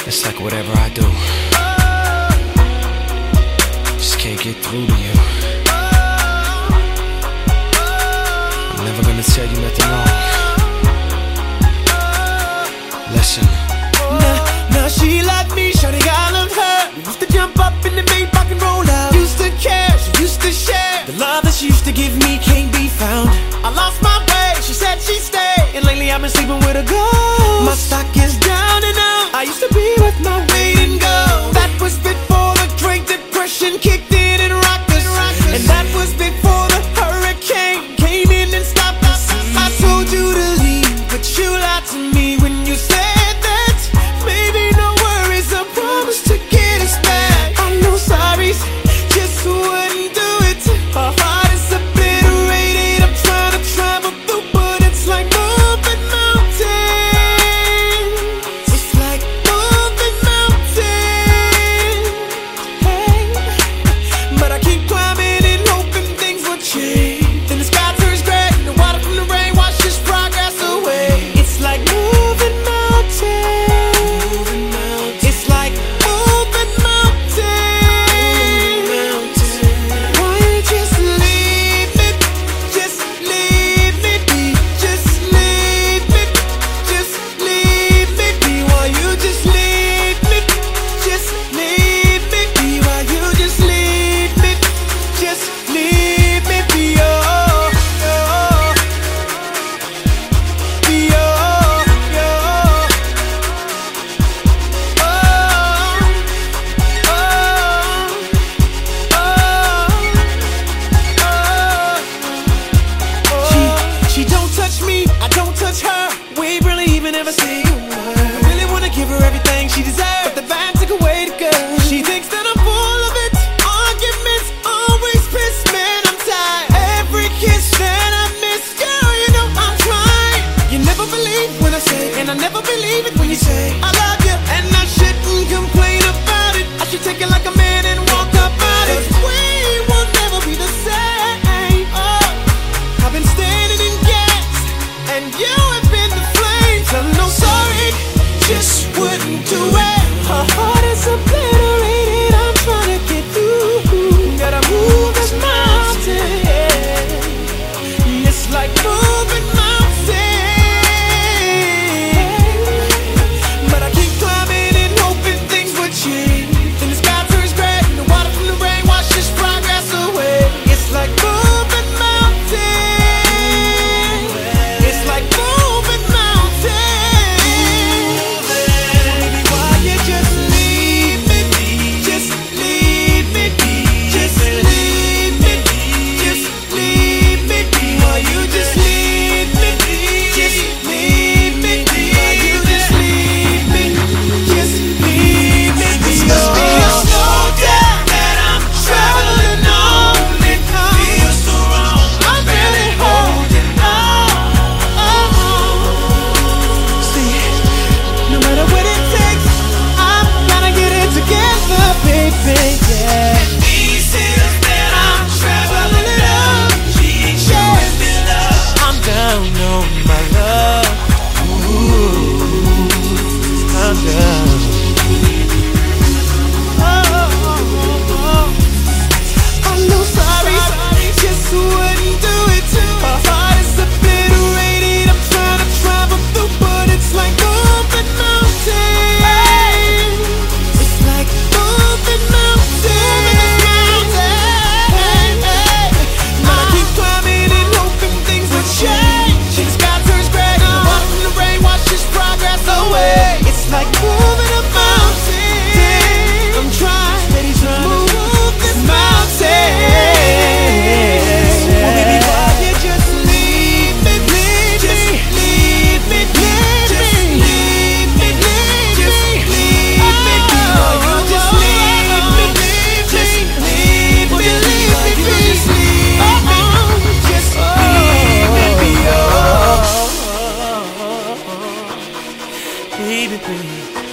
It's like whatever I do, just can't get through to you. I'm never gonna tell you nothing wrong. Listen. Now she like me, shawty, I love her. We used to jump up in the Maybach and roll out. Used to care, she used to share. The love that she used to give me can't be found. I lost my way, she said she'd stay, and lately I've been sleeping with a ghost. My stock is down and out. I used to be with my weight and go. That was before the Great Depression kicked in and rocked us. And that was before the hurricane came in and stopped us. I told you to leave, but you lied to me when you said that. Maybe no worries, I promise to get us back. I know sorries just wouldn't do it. Our heart is obliterated. I'm trying to travel through, but it's like moving mountains. It's like moving mountains. Hey, but I keep climbing and hoping things will change. Then the sky turns gray, the water from the rain washes progress away. It's like moving mountains. It's like moving mountains. Why you just leave me? Just leave me be. Just leave me. Just leave me be. Why you just leave me? Just leave me be. Why you just leave me? Just leave me be. Oh, oh. Be oh, oh. She don't touch me, I don't touch her. We really even ever say a word. I really wanna give her everything she deserves, but the vibe took away the girl. She thinks that I'm full of it. Arguments always piss, man, I'm tired. Every kiss that I miss, girl, you know I'm trying. You never believe when I say, and I never believe it when you say I love you, and I shouldn't complain about it. I should take it like a man and walk up out it. We will never be the same. Oh, I've been standing in gas, and you have been the flames. I'm no sorry, just wouldn't do it. Her heart is obliterated. I'm trying to get through. Gotta move this mountain. It's like moving mountains, but I keep climbing and hoping things would change. Then the sky turns gray, and the water from the rain washes progress away. It's like moving mountains. It's like moving mountains. Baby, why you just leave me? Just leave me be. Just leave me. Just leave me be. Why you just leave me? Just leave me be. Why you just leave me? Just leave me be. Must be a slow down that I'm traveling on. It feels so wrong. I'm really holding on. See, no matter what it takes, I'm gonna get it together, baby. Yeah. These hills that I'm traveling up, she ain't showing me love. I'm down on my love. Ooh, I'm down. I'm no sorry, just wouldn't do it. Our heart is obliterated. I'm trying to travel through, but it's like moving mountains. It's like moving mountains. But I keep climbing and hoping things will change. The sky turns gray, the water from the rain washes progress away. It's like moving a mountain. I'm trying to move this mountain. Oh, baby, why you just leave me? Just leave me. Just leave me. Just leave me. Oh, you just leave me. Just leave me. Just leave me. Just leave me. Oh, baby, baby.